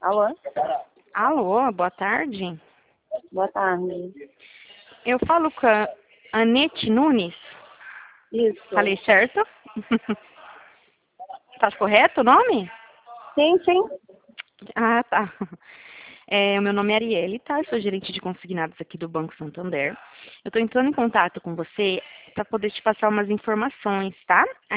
Alô? Alô, boa tarde. Boa tarde. Eu falo com a Anete Nunes. Isso. Falei certo? Tá correto o nome? Sim, sim. Ah, tá. O meu nome é Arielle, tá? Eu sou gerente de consignados aqui do Banco Santander. Eu estou entrando em contato com você para poder te passar umas informações, tá?